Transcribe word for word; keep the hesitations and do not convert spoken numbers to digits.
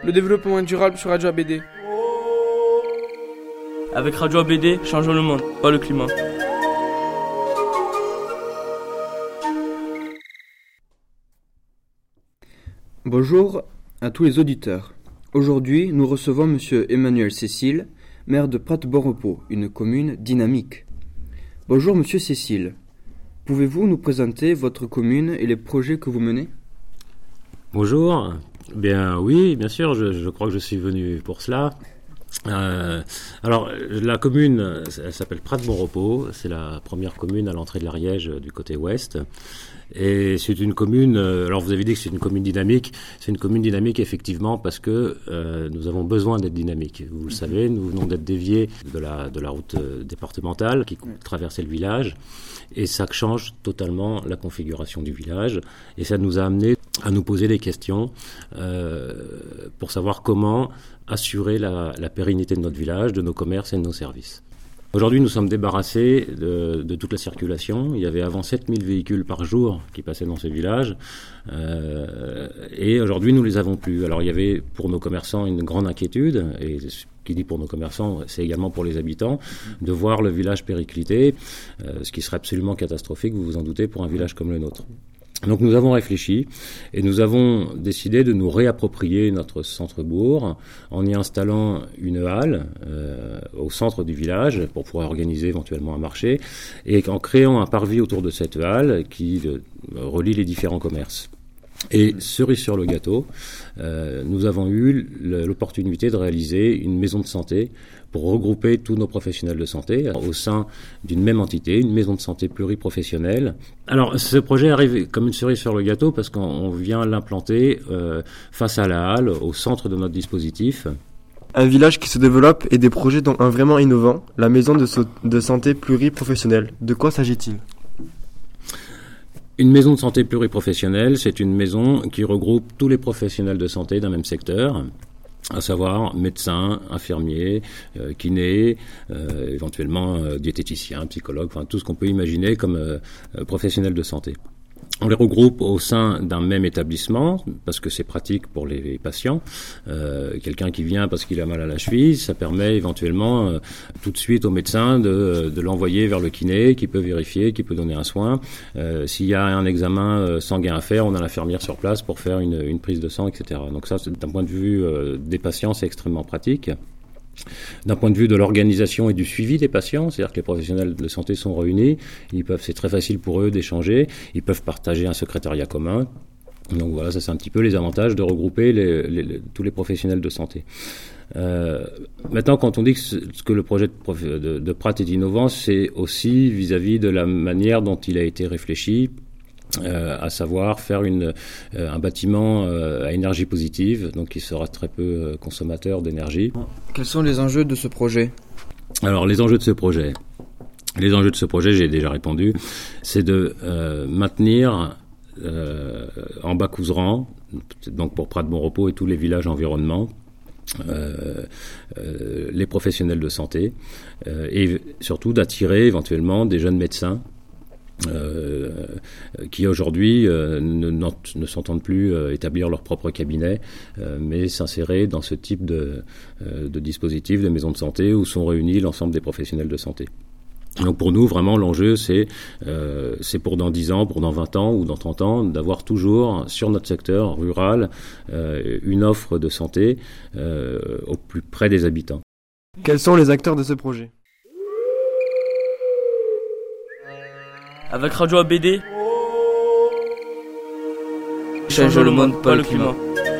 Le développement durable sur Radio A B D. Avec Radio A B D, changeons le monde, pas le climat. Bonjour à tous les auditeurs. Aujourd'hui, nous recevons Monsieur Emmanuel Cécile, maire de Prat-Bon-Repos, une commune dynamique. Bonjour Monsieur Cécile. Pouvez-vous nous présenter votre commune et les projets que vous menez ? Bonjour. Bien oui, bien sûr, je, je crois que je suis venu pour cela. Euh, alors, la commune, elle s'appelle Prat-Bon-Repos, c'est la première commune à l'entrée de l'Ariège du côté ouest. Et c'est une commune, alors vous avez dit que c'est une commune dynamique, c'est une commune dynamique effectivement parce que euh, nous avons besoin d'être dynamiques. Vous le savez, nous venons d'être déviés de la, de la route départementale qui traversait le village et ça change totalement la configuration du village et ça nous a amené à nous poser des questions euh, pour savoir comment assurer la, la pérennité de notre village, de nos commerces et de nos services. Aujourd'hui, nous sommes débarrassés de, de toute la circulation. Il y avait avant sept mille véhicules par jour qui passaient dans ce village. Euh, et aujourd'hui, nous ne les avons plus. Alors, il y avait pour nos commerçants une grande inquiétude, et ce qui dit pour nos commerçants, c'est également pour les habitants, de voir le village péricliter, euh, ce qui serait absolument catastrophique, vous vous en doutez, pour un village comme le nôtre. Donc nous avons réfléchi et nous avons décidé de nous réapproprier notre centre-bourg en y installant une halle euh, au centre du village pour pouvoir organiser éventuellement un marché et en créant un parvis autour de cette halle qui euh, relie les différents commerces. Et cerise sur le gâteau, euh, nous avons eu l'opportunité de réaliser une maison de santé pour regrouper tous nos professionnels de santé au sein d'une même entité, une maison de santé pluriprofessionnelle. Alors, ce projet arrive comme une cerise sur le gâteau parce qu'on vient l'implanter euh, face à la halle, au centre de notre dispositif. Un village qui se développe et des projets dont un vraiment innovant, la maison de, so- de santé pluriprofessionnelle. De quoi s'agit-il ? Une maison de santé pluriprofessionnelle, c'est une maison qui regroupe tous les professionnels de santé d'un même secteur, à savoir médecins, infirmiers, euh, kinés, euh, éventuellement euh, diététiciens, psychologues, enfin tout ce qu'on peut imaginer comme euh, professionnels de santé. On les regroupe au sein d'un même établissement parce que c'est pratique pour les patients. Euh, quelqu'un qui vient parce qu'il a mal à la cheville, ça permet éventuellement euh, tout de suite au médecin de, de l'envoyer vers le kiné qui peut vérifier, qui peut donner un soin. Euh, s'il y a un examen sanguin à faire, on a l'infirmière sur place pour faire une, une prise de sang, et cetera. Donc ça, c'est, d'un point de vue euh, des patients, c'est extrêmement pratique. D'un point de vue de l'organisation et du suivi des patients, c'est-à-dire que les professionnels de santé sont réunis, ils peuvent, c'est très facile pour eux d'échanger, ils peuvent partager un secrétariat commun. Donc voilà, ça c'est un petit peu les avantages de regrouper les, les, les, tous les professionnels de santé. Euh, maintenant, quand on dit que, ce, que le projet de, prof, de, de Prat est innovant, c'est aussi vis-à-vis de la manière dont il a été réfléchi. Euh, à savoir faire une, euh, un bâtiment euh, à énergie positive, donc qui sera très peu euh, consommateur d'énergie. Quels sont les enjeux de ce projet ? Alors, les enjeux de ce projet, les enjeux de ce projet, j'ai déjà répondu, c'est de euh, maintenir euh, en Bas-Couserans, donc pour Prat-Bon-Repos et tous les villages environnants, Euh, euh, les professionnels de santé euh, et surtout d'attirer éventuellement des jeunes médecins Euh, qui aujourd'hui euh, ne, ne s'entendent plus euh, établir leur propre cabinet, euh, mais s'insérer dans ce type de, euh, de dispositif, de maison de santé où sont réunis l'ensemble des professionnels de santé. Donc pour nous, vraiment, l'enjeu, c'est, euh, c'est pour dans dix ans, pour dans vingt ans ou dans trente ans, d'avoir toujours sur notre secteur rural euh, une offre de santé euh, au plus près des habitants. Quels sont les acteurs de ce projet ? Avec Radio A B D, changeons le monde, pas le climat.